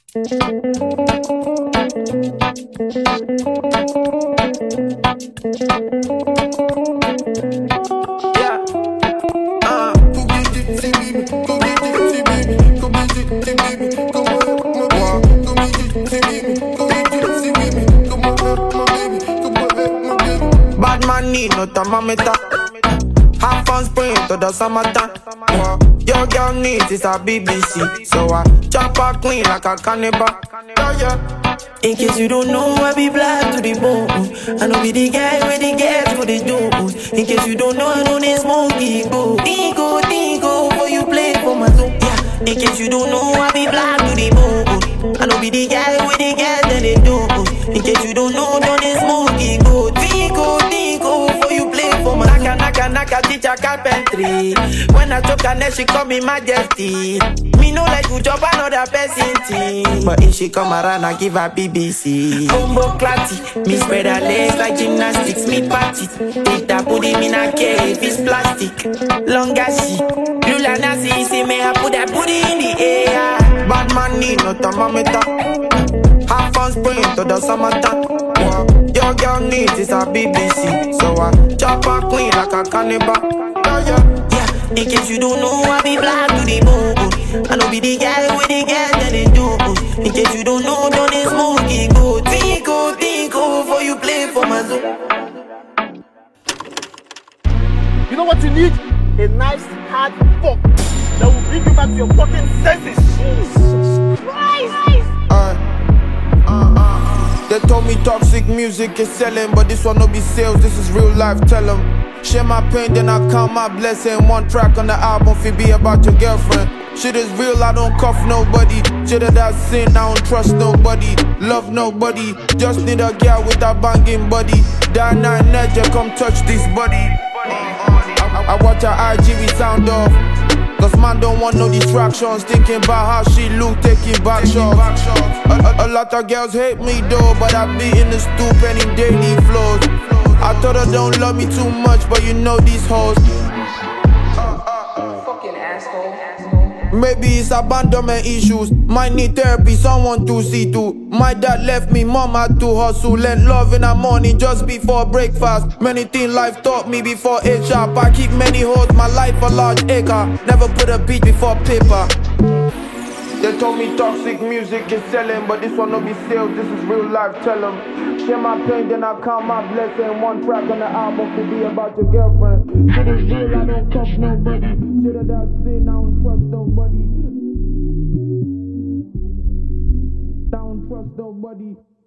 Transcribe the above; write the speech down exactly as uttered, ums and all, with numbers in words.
Bad man need no thermometer. Half fun spring to the summertime. Your girl needs is a B B C, so I chop her clean like a cannibal. Yeah, yeah. In case you don't know, I be black to the bone. I know be the guy where the girls go they do. In case you don't know, I know they smoke ego. Ego, ego, for you play for my zone. Yeah. In case you don't know, I be black to the bone. I know be the guy where the girls that they do. In case you don't know, don't they smoke ego. Ego, ego, for you play for my zone. Naka, naka, naka, teacher carpentry. When I talk her neck, she call me majesty. Me no like to job another person team. But if she come around, I give her B B C. Combo clatty, me spread her legs like gymnastics. Me party, take that booty, me not care if it's plastic. Long as she, Lula Nasi, see me, I put that booty in the air. Bad man need no thermometer. Half fun spring to the summertime. Your girl needs is a B B C, so I chop her clean like a cannibal. Yeah, yeah. Yeah, in case you don't know, I be black to the bone. I know be the guy with the girls that they do. In case you don't know, don't they smoke ego. Tico, tico, for you play for my zone. You know what you need? A nice hard fuck that will bring you back to your fucking senses. Jesus Christ! Uh, uh, uh. They told me toxic music is selling, but this one no be sales, this is real life, tell them. Share my pain, then I count my blessing. One track on the album, fi be about your girlfriend. Shit is real, I don't cuff nobody. Shit of that sin, I don't trust nobody. Love nobody, just need a girl with a banging body. Die nine Nedja, come touch this body. I, I watch her I G, we sound off. Cause man don't want no distractions. Thinking about how she look, taking back shots. A, a, a lot of girls hate me though, but I be in the stoop and in daily flows. I thought her don't love me too much, but you know these hoes. Fucking asshole. Maybe it's abandonment issues. Might need therapy, someone to see to. My dad left me, mom had to hustle. And love in the morning just before breakfast. Many things life taught me before age sharp. I keep many hoes, my life a large acre. Never put a beat before paper. They told me toxic music is selling, but this one no be sales, this is real life, tell them. Share my pain, then I count my blessing. One track on the album to be about your girlfriend. Shit is real, I don't cuff nobody. Shit of that sin, I don't trust nobody. I don't trust nobody.